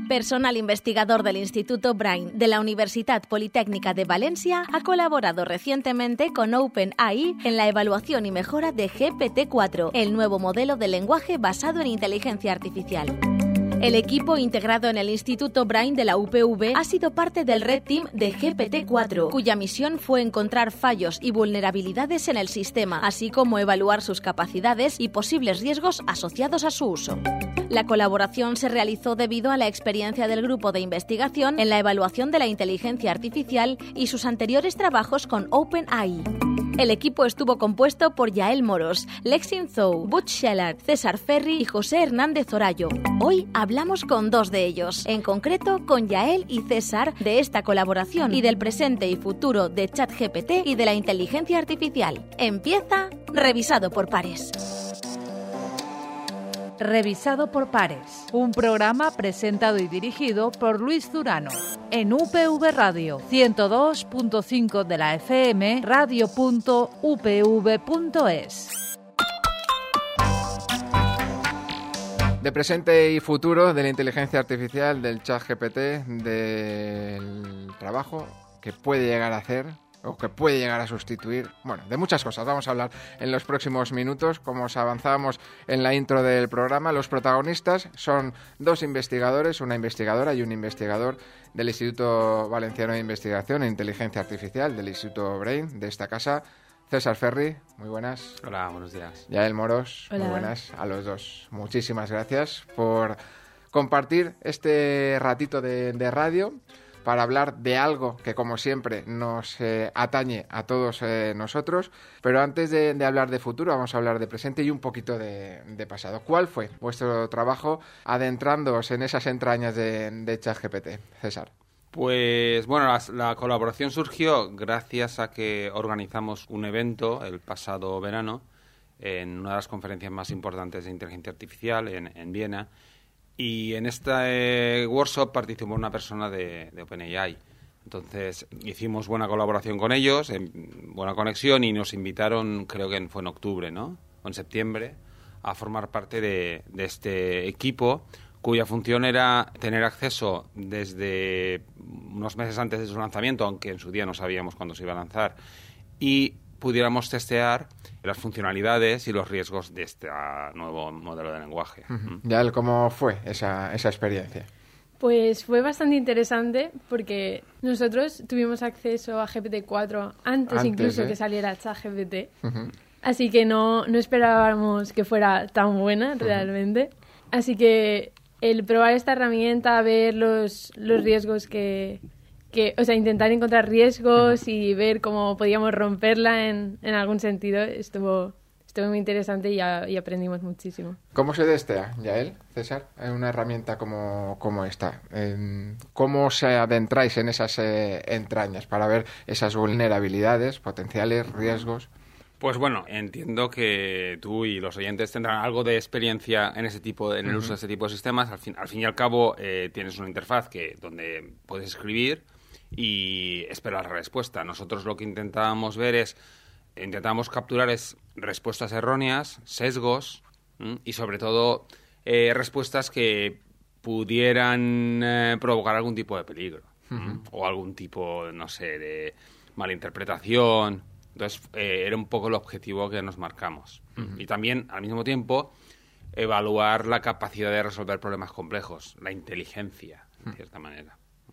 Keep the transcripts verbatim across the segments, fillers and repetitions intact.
Personal investigador del Instituto Brain de la Universitat Politécnica de Valencia ha colaborado recientemente con OpenAI en la evaluación y mejora de G P T cuatro, el nuevo modelo de lenguaje basado en inteligencia artificial. El equipo integrado en el Instituto Brain de la U P V ha sido parte del Red Team de G P T cuatro, cuya misión fue encontrar fallos y vulnerabilidades en el sistema, así como evaluar sus capacidades y posibles riesgos asociados a su uso. La colaboración se realizó debido a la experiencia del grupo de investigación en la evaluación de la inteligencia artificial y sus anteriores trabajos con OpenAI. El equipo estuvo compuesto por Yael Moros, Lexin Zhou, Butch Shellard, César Ferri y José Hernández Orayo. Hoy hablamos con dos de ellos, en concreto con Yael y César, de esta colaboración y del presente y futuro de ChatGPT y de la inteligencia artificial. Empieza Revisado por Pares. Revisado por Pares, un programa presentado y dirigido por Luis Durano, en U P V Radio, ciento dos punto cinco de la F M, radio punto u p v punto es. De presente y futuro de la inteligencia artificial, del ChatGPT, del trabajo que puede llegar a hacer o que puede llegar a sustituir, bueno, de muchas cosas vamos a hablar en los próximos minutos. Como os avanzábamos en la intro del programa, los protagonistas son dos investigadores, una investigadora y un investigador del Instituto Valenciano de Investigación en Inteligencia Artificial, del Instituto Brain, de esta casa. César Ferri, muy buenas. Hola, buenos días. Yael Moros, Hola. Muy buenas a los dos. Muchísimas gracias por compartir este ratito de, de radio para hablar de algo que, como siempre, nos eh, atañe a todos eh, nosotros. Pero antes de, de hablar de futuro, vamos a hablar de presente y un poquito de, de pasado. ¿Cuál fue vuestro trabajo adentrándoos en esas entrañas de, de ChatGPT, César? Pues bueno, la, la colaboración surgió gracias a que organizamos un evento el pasado verano en una de las conferencias más importantes de inteligencia artificial en, en Viena. Y en este eh, workshop participó una persona de, de OpenAI. Entonces hicimos buena colaboración con ellos, en, buena conexión, y nos invitaron, creo que fue en octubre, ¿no? O en septiembre, a formar parte de, de este equipo, cuya función era tener acceso desde unos meses antes de su lanzamiento, aunque en su día no sabíamos cuándo se iba a lanzar, y pudiéramos testear las funcionalidades y los riesgos de este nuevo modelo de lenguaje. Uh-huh. Yael, ¿cómo fue esa, esa experiencia? Pues fue bastante interesante porque nosotros tuvimos acceso a G P T cuatro antes, antes incluso de... que saliera ChatGPT. Uh-huh. Así que no, no esperábamos que fuera tan buena realmente. Uh-huh. Así que el probar esta herramienta, ver los, los riesgos que... que, o sea, intentar encontrar riesgos y ver cómo podíamos romperla en, en algún sentido, estuvo, estuvo muy interesante y, a, y aprendimos muchísimo. ¿Cómo se testea, Yael, César, en una herramienta como, como esta? ¿Cómo se adentráis en esas eh, entrañas para ver esas vulnerabilidades, potenciales riesgos? Pues bueno, entiendo que tú y los oyentes tendrán algo de experiencia en ese tipo, en el uh-huh. uso de este tipo de sistemas. Al fin, al fin y al cabo, eh, tienes una interfaz que donde puedes escribir y esperar la respuesta. Nosotros lo que intentábamos ver es, intentábamos capturar es respuestas erróneas, sesgos ¿m? y sobre todo eh, respuestas que pudieran eh, provocar algún tipo de peligro uh-huh. o algún tipo, no sé, de malinterpretación. Entonces eh, era un poco el objetivo que nos marcamos. Uh-huh. Y también, al mismo tiempo, evaluar la capacidad de resolver problemas complejos, la inteligencia, de cierta uh-huh. manera.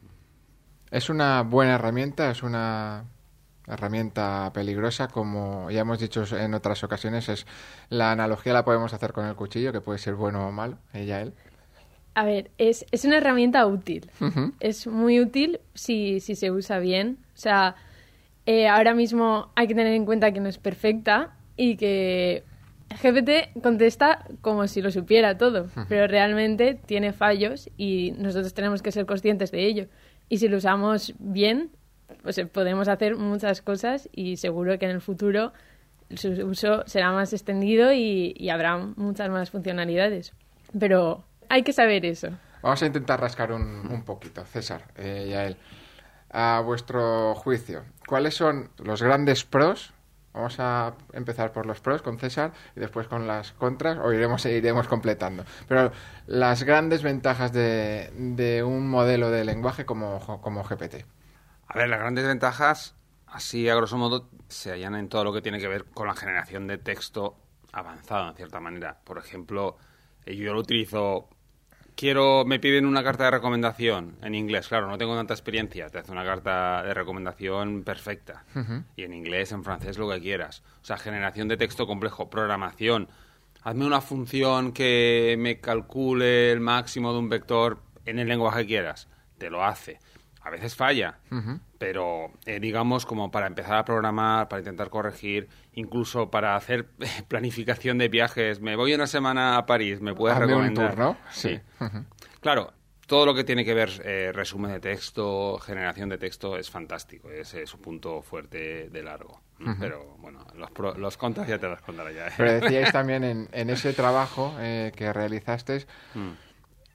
¿Es una buena herramienta? ¿Es una herramienta peligrosa? Como ya hemos dicho en otras ocasiones, es la analogía la podemos hacer con el cuchillo, que puede ser bueno o malo. ¿Ella, él? A ver, es, es una herramienta útil. Uh-huh. Es muy útil si, si se usa bien. O sea, eh, ahora mismo hay que tener en cuenta que no es perfecta y que G P T contesta como si lo supiera todo, uh-huh. pero realmente tiene fallos y nosotros tenemos que ser conscientes de ello. Y si lo usamos bien, pues podemos hacer muchas cosas y seguro que en el futuro su uso será más extendido y, y habrá muchas más funcionalidades. Pero hay que saber eso. Vamos a intentar rascar un, un poquito. César, eh, Yael, a vuestro juicio, ¿cuáles son los grandes pros Vamos a empezar por los pros con César y después con las contras, o iremos, iremos completando. Pero las grandes ventajas de, de un modelo de lenguaje como, como G P T. A ver, las grandes ventajas, así a grosso modo, se hallan en todo lo que tiene que ver con la generación de texto avanzado, en cierta manera. Por ejemplo, yo lo utilizo... Quiero, me piden una carta de recomendación en inglés. Claro, no tengo tanta experiencia. Te hace una carta de recomendación perfecta. Uh-huh. Y en inglés, en francés, lo que quieras. O sea, generación de texto complejo, programación. Hazme una función que me calcule el máximo de un vector en el lenguaje que quieras. Te lo hace. A veces falla, uh-huh. pero eh, digamos como para empezar a programar, para intentar corregir, incluso para hacer planificación de viajes. Me voy una semana a París, ¿me puedes Hazme recomendar? Un tour, ¿no? Sí. Uh-huh. Claro, todo lo que tiene que ver eh, resumen de texto, generación de texto es fantástico. Ese es un punto fuerte de largo. Uh-huh. Pero bueno, los, pro, los contras ya te los contaré ya. ¿eh? Pero decíais también en, en ese trabajo eh, que realizasteis... Mm.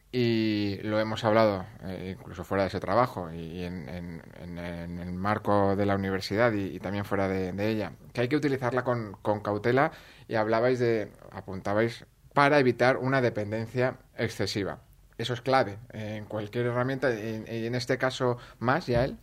Y lo hemos hablado eh, incluso fuera de ese trabajo y en, en, en, en el marco de la universidad y, y también fuera de, de ella, que hay que utilizarla con, con cautela y hablabais de, apuntabais, para evitar una dependencia excesiva. Eso es clave eh, en cualquier herramienta y, y en este caso más, Yael.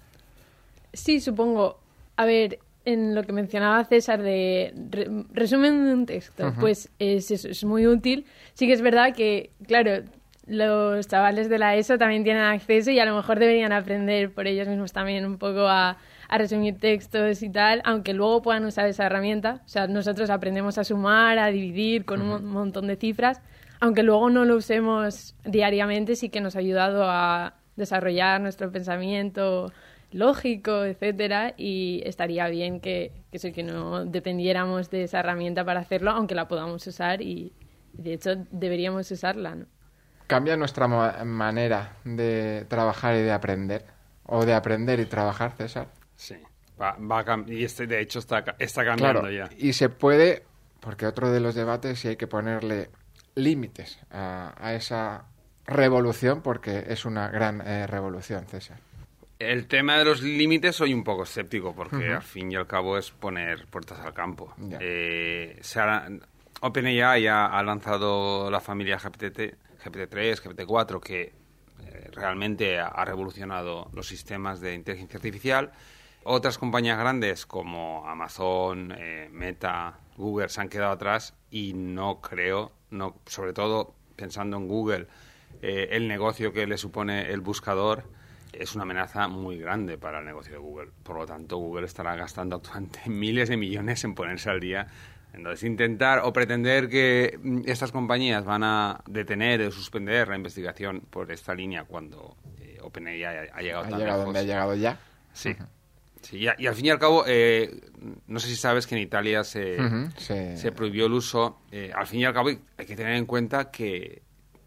Sí, supongo. A ver, en lo que mencionaba César de re, resumen de un texto, uh-huh. pues es, es, es muy útil. Sí que es verdad que, claro... los chavales de la ESO también tienen acceso y a lo mejor deberían aprender por ellos mismos también un poco a, a resumir textos y tal, aunque luego puedan usar esa herramienta. O sea, nosotros aprendemos a sumar, a dividir con un montón de cifras, aunque luego no lo usemos diariamente, sí que nos ha ayudado a desarrollar nuestro pensamiento lógico, etcétera, y estaría bien que, que, eso, que no dependiéramos de esa herramienta para hacerlo, aunque la podamos usar y, de hecho, deberíamos usarla, ¿no? ¿Cambia nuestra mo- manera de trabajar y de aprender? ¿O de aprender y trabajar, César? Sí, va, va a cam- y este, de hecho está, está cambiando claro, ya. Y se puede, porque otro de los debates es si hay que ponerle límites a, a esa revolución, porque es una gran eh, revolución, César. El tema de los límites soy un poco escéptico, porque uh-huh. al fin y al cabo es poner puertas al campo. Yeah. Eh, se ha, OpenAI ya ha lanzado la familia G P T G P T tres, G P T cuatro, que eh, realmente ha, ha revolucionado los sistemas de inteligencia artificial. Otras compañías grandes como Amazon, eh, Meta, Google se han quedado atrás y no creo, no, sobre todo pensando en Google, eh, el negocio que le supone el buscador es una amenaza muy grande para el negocio de Google. Por lo tanto, Google estará gastando actualmente miles de millones en ponerse al día. Entonces, intentar o pretender que estas compañías van a detener o suspender la investigación por esta línea cuando eh, OpenAI ha, ha llegado ¿Ha tan llegado lejos. donde ha llegado ya? Sí. Uh-huh. sí y, y al fin y al cabo, eh, no sé si sabes que en Italia se, uh-huh. sí. se prohibió el uso. Eh, al fin y al cabo, hay que tener en cuenta que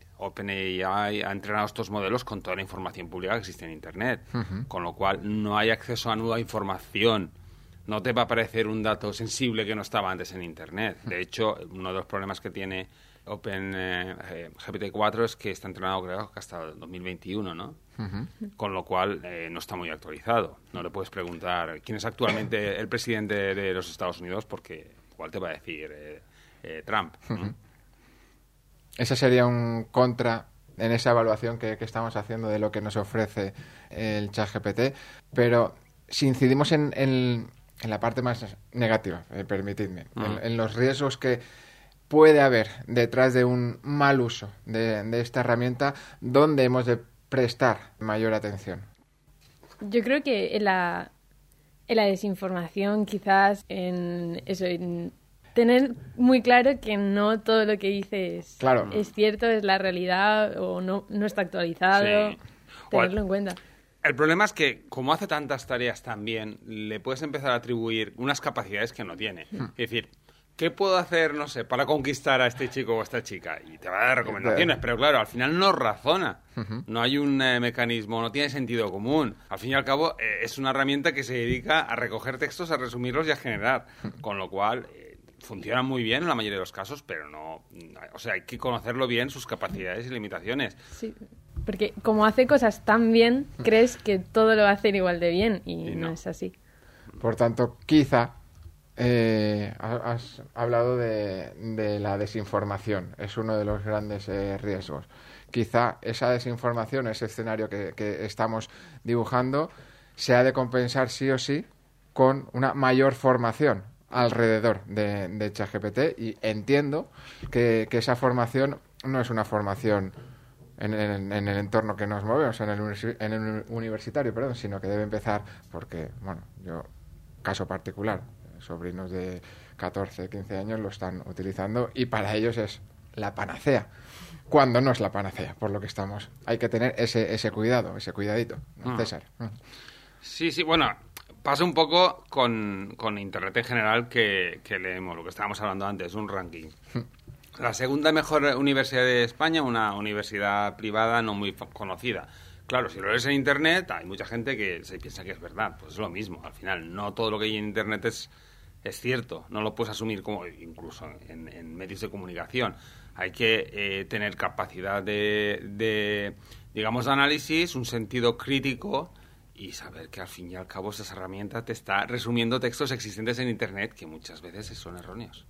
OpenAI ha entrenado estos modelos con toda la información pública que existe en Internet, uh-huh. con lo cual no hay acceso a nueva información. No te va a aparecer un dato sensible que no estaba antes en Internet. De hecho, uno de los problemas que tiene Open eh, G P T cuatro es que está entrenado, creo, que hasta el dos mil veintiuno, ¿no? Uh-huh. Con lo cual eh, no está muy actualizado. No le puedes preguntar quién es actualmente el presidente de los Estados Unidos porque igual te va a decir eh, eh, Trump, ¿no? Uh-huh. Ese sería un contra en esa evaluación que, que estamos haciendo de lo que nos ofrece el ChatGPT. Pero si incidimos en... en En la parte más negativa, eh, permitidme, uh-huh. en, en los riesgos que puede haber detrás de un mal uso de, de esta herramienta, ¿dónde hemos de prestar mayor atención? Yo creo que en la, en la desinformación, quizás, en eso, en tener muy claro que no todo lo que dices claro. es cierto, es la realidad o no, no está actualizado, sí. tenerlo en cuenta. El problema es que, como hace tantas tareas también, le puedes empezar a atribuir unas capacidades que no tiene. Hmm. Es decir, ¿qué puedo hacer, no sé, para conquistar a este chico o a esta chica? Y te va a dar recomendaciones, pero claro, al final no razona. Uh-huh. No hay un eh, mecanismo, no tiene sentido común. Al fin y al cabo, eh, es una herramienta que se dedica a recoger textos, a resumirlos y a generar. Con lo cual, eh, funciona muy bien en la mayoría de los casos, pero no... O sea, hay que conocerlo bien, sus capacidades y limitaciones. Sí. Porque como hace cosas tan bien, crees que todo lo va a hacer igual de bien y, y no. no es así. Por tanto, quizá eh, has hablado de, de la desinformación. Es uno de los grandes eh, riesgos. Quizá esa desinformación, ese escenario que, que estamos dibujando, se ha de compensar sí o sí con una mayor formación alrededor de, de ChatGPT, y entiendo que, que esa formación no es una formación en, en, en el entorno que nos movemos, en el, universi- en el universitario, perdón, sino que debe empezar porque, bueno, yo, caso particular, sobrinos de catorce, quince años lo están utilizando y para ellos es la panacea, cuando no es la panacea, por lo que estamos. Hay que tener ese, ese cuidado, ese cuidadito, ¿no, César? Sí, sí, bueno, pasa un poco con, con Internet en general que, que leemos, lo que estábamos hablando antes, un ranking. La segunda mejor universidad de España, una universidad privada no muy conocida. Claro, si lo lees en Internet, hay mucha gente que se piensa que es verdad. Pues es lo mismo, al final, no todo lo que hay en Internet es, es cierto. No lo puedes asumir como incluso en, en medios de comunicación. Hay que eh, tener capacidad de, de, digamos, de análisis, un sentido crítico y saber que al fin y al cabo esas herramientas te está resumiendo textos existentes en Internet que muchas veces son erróneos.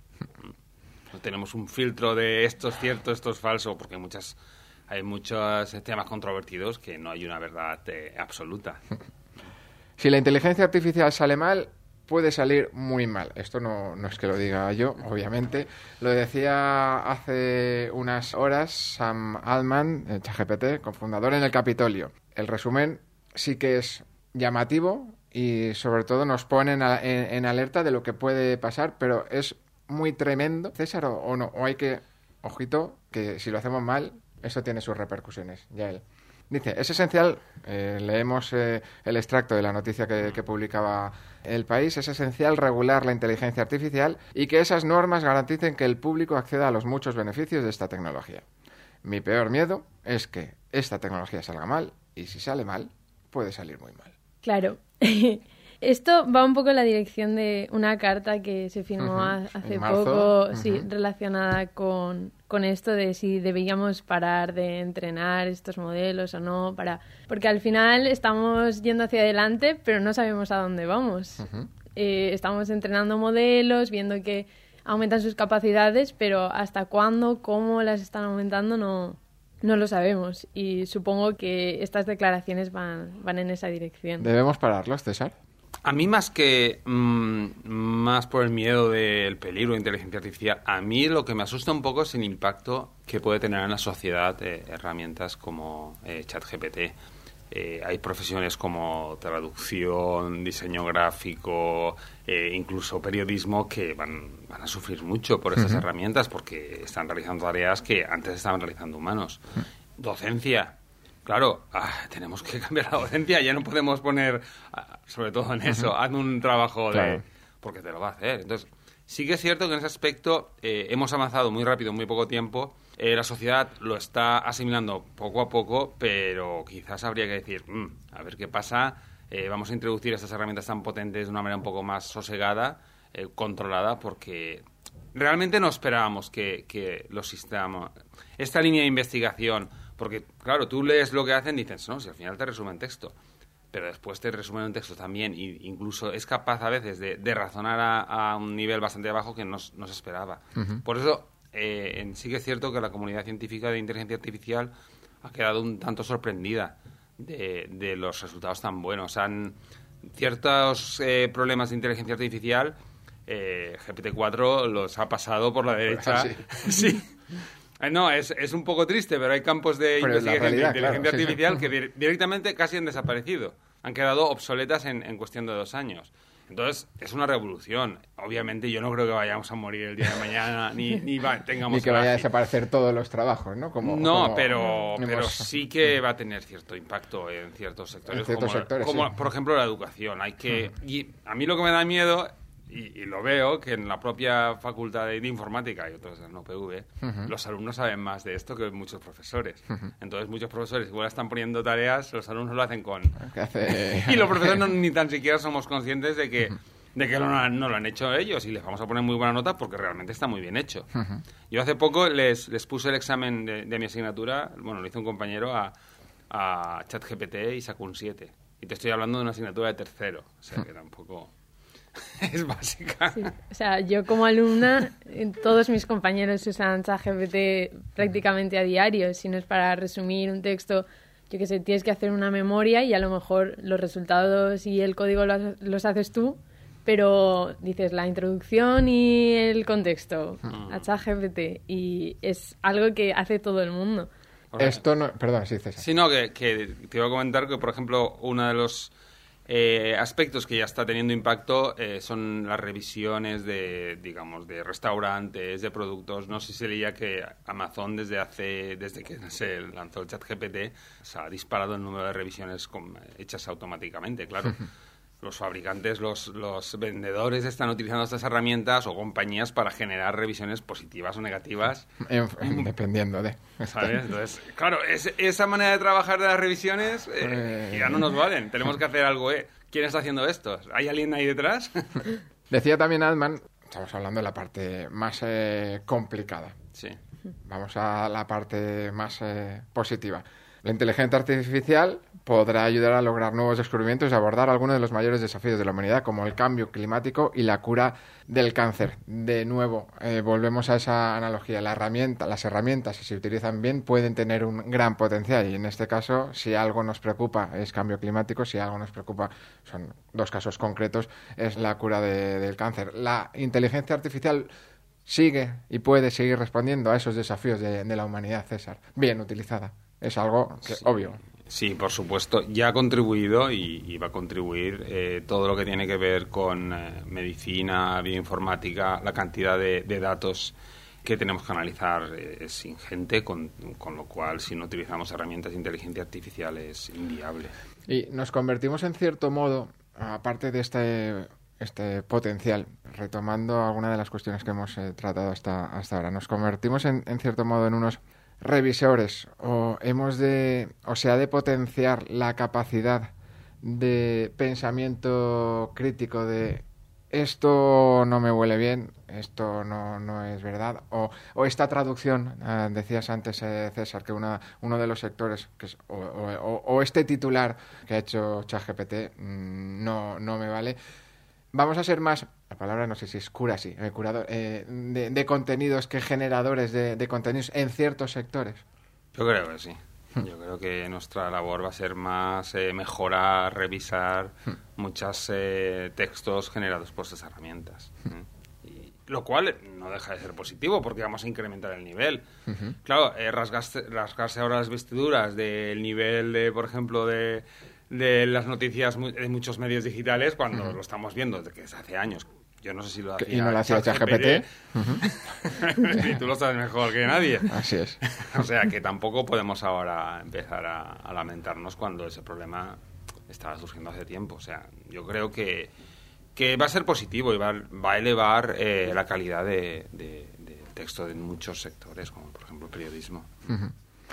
No tenemos un filtro de esto es cierto, esto es falso, porque hay muchas hay muchos temas controvertidos que no hay una verdad eh, absoluta. Si la inteligencia artificial sale mal, puede salir muy mal. Esto no, no es que lo diga yo, obviamente. Lo decía hace unas horas Sam Altman, de ChatGPT, cofundador en el Capitolio. El resumen sí que es llamativo y sobre todo nos pone en, en, en alerta de lo que puede pasar, pero es muy tremendo, César, o, o no, o hay que, ojito, que si lo hacemos mal, eso tiene sus repercusiones. Ya él dice, es esencial, eh, leemos eh, el extracto de la noticia que, que publicaba El País, es esencial regular la inteligencia artificial y que esas normas garanticen que el público acceda a los muchos beneficios de esta tecnología. Mi peor miedo es que esta tecnología salga mal, y si sale mal, puede salir muy mal. Claro. Esto va un poco en la dirección de una carta que se firmó uh-huh. hace poco, uh-huh. sí, relacionada con, con esto de si deberíamos parar de entrenar estos modelos o no, para porque al final estamos yendo hacia adelante, pero no sabemos a dónde vamos. Uh-huh. Eh, estamos entrenando modelos, viendo que aumentan sus capacidades, pero hasta cuándo, cómo las están aumentando, no, no lo sabemos. Y supongo que estas declaraciones van, van en esa dirección. ¿Debemos pararlos, César? A mí más que mmm, más por el miedo del peligro de inteligencia artificial, a mí lo que me asusta un poco es el impacto que puede tener en la sociedad eh, herramientas como eh, ChatGPT. Eh, hay profesiones como traducción, diseño gráfico, eh, incluso periodismo que van, van a sufrir mucho por esas uh-huh. herramientas porque están realizando tareas que antes estaban realizando humanos. Uh-huh. Docencia. Claro, ah, tenemos que cambiar la docencia, ya no podemos poner, ah, sobre todo en eso, uh-huh. hazme un trabajo de... Claro. Porque te lo va a hacer. Entonces, sí que es cierto que en ese aspecto eh, hemos avanzado muy rápido en muy poco tiempo, eh, la sociedad lo está asimilando poco a poco, pero quizás habría que decir, mmm, a ver qué pasa, eh, vamos a introducir estas herramientas tan potentes de una manera un poco más sosegada, eh, controlada, porque realmente no esperábamos que, que los sistemas... Esta línea de investigación... Porque, claro, tú lees lo que hacen y dices, no, si al final te resumen texto. Pero después te resumen un texto también e incluso es capaz a veces de, de razonar a, a un nivel bastante bajo que no, no se esperaba. Uh-huh. Por eso, eh, en, sí que es cierto que la comunidad científica de inteligencia artificial ha quedado un tanto sorprendida de, de los resultados tan buenos. Han ciertos eh, problemas de inteligencia artificial, eh, G P T cuatro los ha pasado por la derecha. Sí. sí. No, es, es un poco triste, pero hay campos de pero investigación realidad, de inteligencia claro, artificial sí, sí. que di- directamente casi han desaparecido. Han quedado obsoletas en, en cuestión de dos años. Entonces, es una revolución. Obviamente, yo no creo que vayamos a morir el día de mañana, ni, ni va, tengamos... Ni que vaya a desaparecer todos los trabajos, ¿no? Como, no, como pero, pero sí que va a tener cierto impacto en ciertos sectores. En ciertos como, sectores, como sí. por ejemplo, la educación. Hay que... Y a mí lo que me da miedo... Y, y lo veo, que en la propia facultad de, de informática y otras en la U P V, uh-huh. los alumnos saben más de esto que muchos profesores. Uh-huh. Entonces, muchos profesores igual están poniendo tareas, los alumnos lo hacen con... Hace... y los profesores no, ni tan siquiera somos conscientes de que, uh-huh. de que no, no lo han hecho ellos y les vamos a poner muy buena nota porque realmente está muy bien hecho. Uh-huh. Yo hace poco les, les puse el examen de, de mi asignatura, bueno, lo hizo un compañero a, a ChatGPT y sacó un siete. Y te estoy hablando de una asignatura de tercero, o sea que tampoco... es básica. Sí. O sea, yo como alumna, todos mis compañeros usan ChatGPT prácticamente a diario. Si no es para resumir un texto, yo qué sé, tienes que hacer una memoria y a lo mejor los resultados y el código los, los haces tú, pero dices la introducción y el contexto a ChatGPT y es algo que hace todo el mundo. Esto no... Perdón, sí, César. Sí, no, que, que te iba a comentar que, por ejemplo, uno de los eh, aspectos que ya está teniendo impacto eh, son las revisiones de, digamos, de restaurantes, de productos. No sé si se leía que Amazon desde hace, desde que se lanzó el ChatGPT, se ha disparado el número de revisiones con, hechas automáticamente, claro. Los fabricantes, los, los vendedores están utilizando estas herramientas o compañías para generar revisiones positivas o negativas. En, en, dependiendo de... ¿Sabes? Entonces, claro, es, esa manera de trabajar de las revisiones eh, eh... ya no nos valen. Tenemos que hacer algo. ¿eh? ¿Quién está haciendo esto? ¿Hay alguien ahí detrás? Decía también Altman, estamos hablando de la parte más eh, complicada. Sí. Vamos a la parte más eh, positiva. La inteligencia artificial podrá ayudar a lograr nuevos descubrimientos y abordar algunos de los mayores desafíos de la humanidad, como el cambio climático y la cura del cáncer. De nuevo, eh, volvemos a esa analogía. La herramienta, las herramientas, si se utilizan bien, pueden tener un gran potencial. Y en este caso, si algo nos preocupa es cambio climático, si algo nos preocupa, son dos casos concretos, es la cura de, del cáncer. La inteligencia artificial sigue y puede seguir respondiendo a esos desafíos de, de la humanidad, César, bien utilizada. Es algo que, sí, obvio. Sí, por supuesto. Ya ha contribuido y, y va a contribuir eh, todo lo que tiene que ver con eh, medicina, bioinformática, la cantidad de, de datos que tenemos que analizar eh, es ingente, con, con lo cual, si no utilizamos herramientas de inteligencia artificial, es inviable. Y nos convertimos, en cierto modo, aparte de este, este potencial, retomando alguna de las cuestiones que hemos eh, tratado hasta, hasta ahora, nos convertimos, en, en cierto modo, en unos revisores, o hemos de o se ha de potenciar la capacidad de pensamiento crítico de esto no me huele bien, esto no, no es verdad, o, o esta traducción, eh, decías antes, eh, César, que una, uno de los sectores, que es, o, o, o este titular que ha hecho ChatGPT mmm, no, no me vale. Vamos a ser más, la palabra no sé si es cura, sí, eh, curador, eh, de, de contenidos que generadores de, de contenidos en ciertos sectores. Yo creo que sí. Yo creo que nuestra labor va a ser más eh, mejorar, revisar muchos eh, textos generados por estas herramientas. ¿eh? Y, lo cual no deja de ser positivo porque vamos a incrementar el nivel. Uh-huh. Claro, eh, rasgarse, rasgarse ahora las vestiduras del nivel, de, por ejemplo, de... de las noticias de muchos medios digitales cuando uh-huh. lo estamos viendo desde que hace años. Yo no sé si lo hacía y no lo hacía ChatGPT. Uh-huh. Y tú lo sabes mejor que nadie. Así es. O sea que tampoco podemos ahora empezar a, a lamentarnos cuando ese problema estaba surgiendo hace tiempo. O sea, yo creo que, que va a ser positivo y va, va a elevar eh, la calidad de, de, de texto en muchos sectores, como por ejemplo el periodismo. Uh-huh.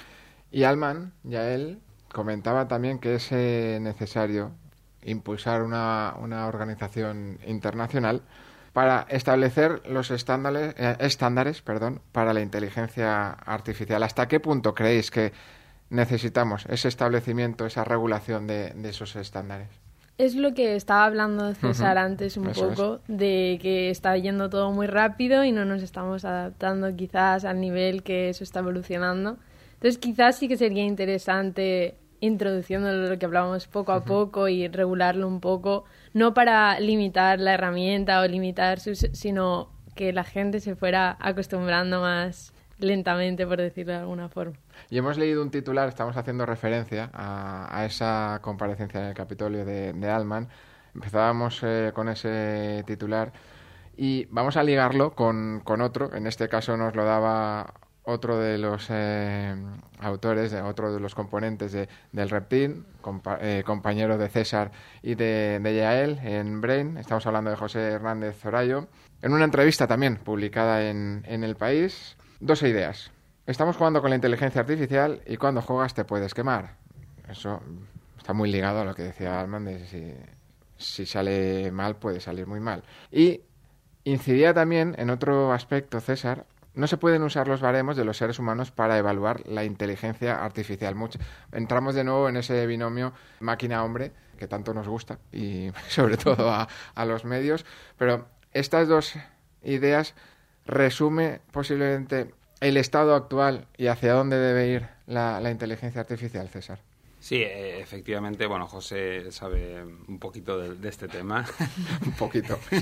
Y Altman, ya él comentaba también que es eh, necesario impulsar una, una organización internacional para establecer los estándares, eh, estándares perdón, para la inteligencia artificial. ¿Hasta qué punto creéis que necesitamos ese establecimiento, esa regulación de, de esos estándares? Es lo que estaba hablando César uh-huh. antes un Eso poco, es. de que está yendo todo muy rápido y no nos estamos adaptando quizás al nivel que eso está evolucionando. Entonces quizás sí que sería interesante introduciendo lo que hablábamos poco a poco y regularlo un poco, no para limitar la herramienta o limitar sus, sino que la gente se fuera acostumbrando más lentamente, por decirlo de alguna forma. Y hemos leído un titular, estamos haciendo referencia a, a esa comparecencia en el Capitolio de, de Altman. Empezábamos eh, con ese titular y vamos a ligarlo con, con otro, en este caso nos lo daba otro de los eh, autores, de, otro de los componentes de, del Reptil, compa eh, compañero de César y de, de Yael en Brain. Estamos hablando de José Hernández Zorayo. En una entrevista también publicada en, en El País, dos ideas. Estamos jugando con la inteligencia artificial y cuando juegas te puedes quemar. Eso está muy ligado a lo que decía Altman, de si, si sale mal puede salir muy mal. Y incidía también en otro aspecto, César, no se pueden usar los baremos de los seres humanos para evaluar la inteligencia artificial. Mucho, entramos de nuevo en ese binomio máquina-hombre que tanto nos gusta y sobre todo a, a los medios. Pero estas dos ideas resume posiblemente el estado actual y hacia dónde debe ir la, la inteligencia artificial, César. Sí, efectivamente, bueno, José sabe un poquito de, de este tema. Un poquito, sí.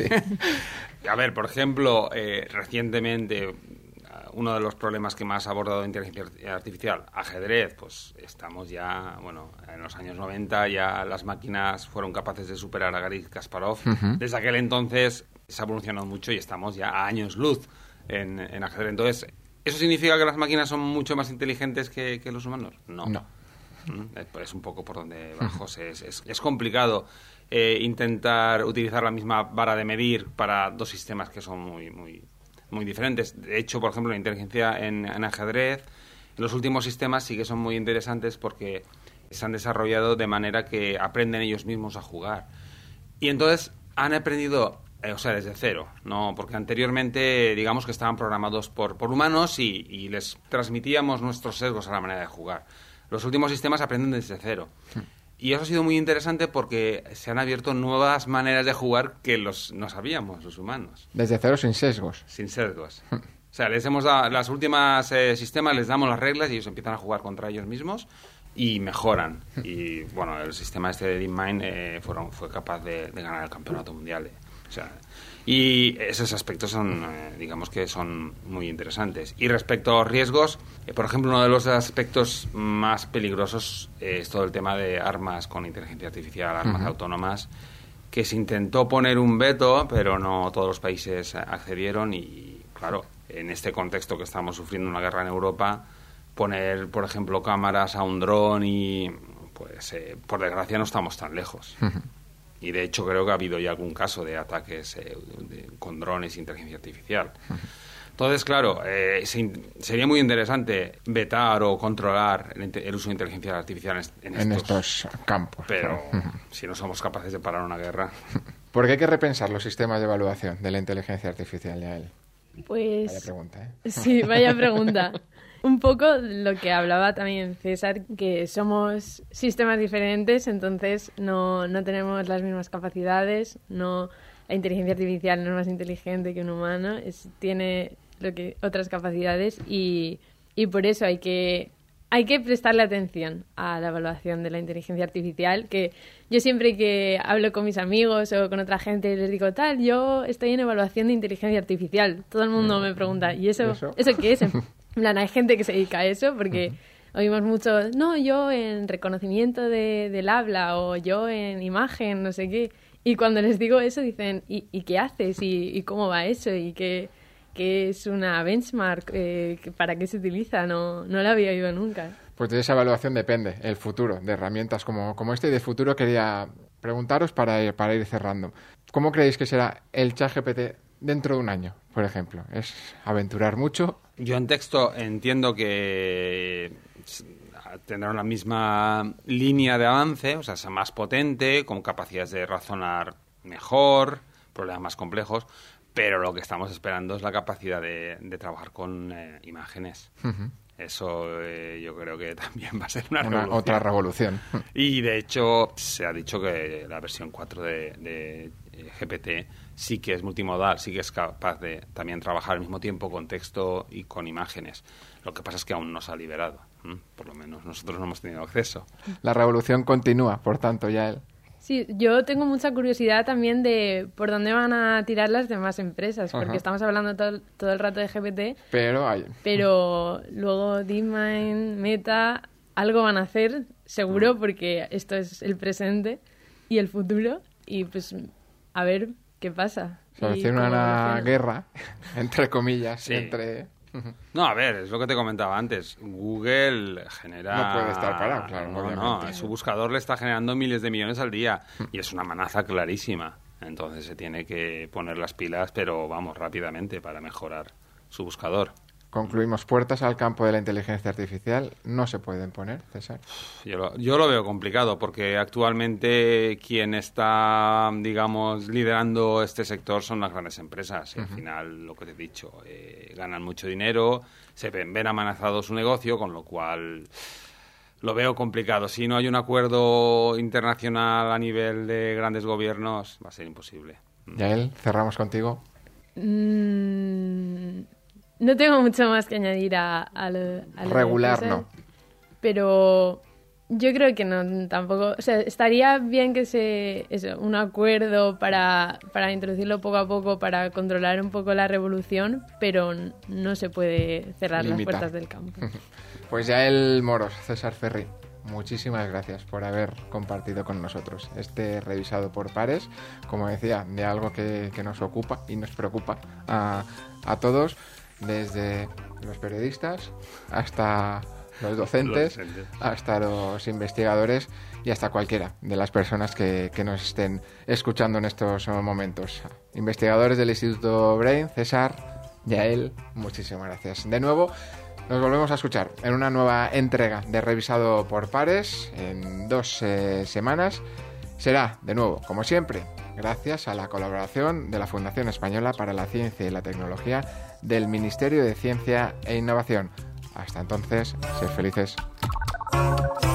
A ver, por ejemplo, eh, recientemente uno de los problemas que más ha abordado inteligencia artificial, ajedrez, pues estamos ya, bueno, en los años noventa ya las máquinas fueron capaces de superar a Garry Kasparov. Uh-huh. Desde aquel entonces se ha evolucionado mucho y estamos ya a años luz en, en ajedrez. Entonces, ¿eso significa que las máquinas son mucho más inteligentes que, que los humanos? No. No. Es un poco por donde va José. Es, es, es complicado eh, intentar utilizar la misma vara de medir para dos sistemas que son muy, muy, muy diferentes. De hecho, por ejemplo, la inteligencia en, en ajedrez, los últimos sistemas sí que son muy interesantes porque se han desarrollado de manera que aprenden ellos mismos a jugar. Y entonces han aprendido, eh, o sea, desde cero, ¿no? Porque anteriormente, digamos que estaban programados por, por humanos y, y les transmitíamos nuestros sesgos a la manera de jugar. Los últimos sistemas aprenden desde cero. Y eso ha sido muy interesante porque se han abierto nuevas maneras de jugar que los no sabíamos, los humanos. Desde cero, sin sesgos. Sin sesgos. O sea, les hemos dado, las últimas eh, sistemas les damos las reglas y ellos empiezan a jugar contra ellos mismos y mejoran. Y, bueno, el sistema este de DeepMind eh, fueron, fue capaz de, de ganar el campeonato mundial. Eh. O sea, y esos aspectos son, eh, digamos que son muy interesantes. Y respecto a riesgos, eh, por ejemplo, uno de los aspectos más peligrosos eh, es todo el tema de armas con inteligencia artificial, armas uh-huh. autónomas, que se intentó poner un veto, pero no todos los países accedieron y, claro, en este contexto que estamos sufriendo una guerra en Europa, poner, por ejemplo, cámaras a un dron y, pues, eh, por desgracia no estamos tan lejos. Uh-huh. Y de hecho creo que ha habido ya algún caso de ataques eh, de, con drones e inteligencia artificial. Entonces, claro, eh, se, sería muy interesante vetar o controlar el, el uso de inteligencia artificial en, en, en estos, estos campos. Pero si no somos capaces de parar una guerra... ¿Por qué hay que repensar los sistemas de evaluación de la inteligencia artificial, Yael? Pues... Vaya pregunta, ¿eh? Sí, vaya pregunta. Un poco lo que hablaba también César, que somos sistemas diferentes, entonces no, no tenemos las mismas capacidades, no la inteligencia artificial no es más inteligente que un humano, es, tiene lo que, otras capacidades y, y por eso hay que, hay que prestarle atención a la evaluación de la inteligencia artificial, que yo siempre que hablo con mis amigos o con otra gente les digo, tal, yo estoy en evaluación de inteligencia artificial. Todo el mundo me pregunta, ¿y eso, ¿eso? ¿eso qué es? En plan, hay gente que se dedica a eso porque uh-huh. oímos mucho, no, yo en reconocimiento de, del habla o yo en imagen, no sé qué. Y cuando les digo eso dicen, ¿y, y qué haces? ¿Y, y cómo va eso? ¿Y qué, qué es una benchmark? Eh, ¿Para qué se utiliza? No, no la había oído nunca. Pues de esa evaluación depende el futuro de herramientas como, como este. Y de futuro quería preguntaros para ir, para ir cerrando. ¿Cómo creéis que será el ChatGPT dentro de un año, por ejemplo? ¿Es aventurar mucho? Yo en texto entiendo que tendrá la misma línea de avance, o sea, sea más potente, con capacidades de razonar mejor, problemas más complejos, pero lo que estamos esperando es la capacidad de, de trabajar con eh, imágenes. Uh-huh. Eso eh, yo creo que también va a ser una, una revolución. Otra revolución. Y de hecho se ha dicho que la versión cuatro de, de G P T sí que es multimodal, sí que es capaz de también trabajar al mismo tiempo con texto y con imágenes. Lo que pasa es que aún no se ha liberado. ¿eh? Por lo menos nosotros no hemos tenido acceso. La revolución continúa, por tanto, ya él. Sí, yo tengo mucha curiosidad también de por dónde van a tirar las demás empresas, porque uh-huh. estamos hablando todo, todo el rato de G P T, pero, hay... pero luego DeepMind, Meta, algo van a hacer, seguro, uh-huh. porque esto es el presente y el futuro, y pues a ver qué pasa. Se avecina una guerra, entre comillas, sí. entre... No, a ver, es lo que te comentaba antes. Google genera... No puede estar parado, claro. No, no, su buscador le está generando miles de millones al día y es una amenaza clarísima. Entonces se tiene que poner las pilas, pero vamos, rápidamente para mejorar su buscador. concluimos, puertas al campo de la inteligencia artificial no se pueden poner, César. Yo lo, yo lo veo complicado porque actualmente quien está, digamos, liderando este sector son las grandes empresas. Y uh-huh. Al final, lo que te he dicho, eh, ganan mucho dinero, se ven, ven amenazado su negocio, con lo cual lo veo complicado. Si no hay un acuerdo internacional a nivel de grandes gobiernos, va a ser imposible. Yael, cerramos contigo. Mm, no tengo mucho más que añadir a, a lo, a lo regular, de no. Pero yo creo que no tampoco, o sea, estaría bien que se eso, un acuerdo para, para introducirlo poco a poco, para controlar un poco la revolución, pero no se puede cerrar Limitar. las puertas del campo. Pues Yael Moros, César Ferri, muchísimas gracias por haber compartido con nosotros este revisado por pares, como decía, de algo que, que nos ocupa y nos preocupa a, a todos, desde los periodistas hasta los docentes, los docentes, hasta los investigadores y hasta cualquiera de las personas que, que nos estén escuchando en estos momentos. Investigadores del Instituto Brain, César, Yael, muchísimas gracias. De nuevo, nos volvemos a escuchar en una nueva entrega de Revisado por Pares en dos eh, semanas. Será, de nuevo, como siempre, gracias a la colaboración de la Fundación Española para la Ciencia y la Tecnología del Ministerio de Ciencia e Innovación. Hasta entonces, sed felices.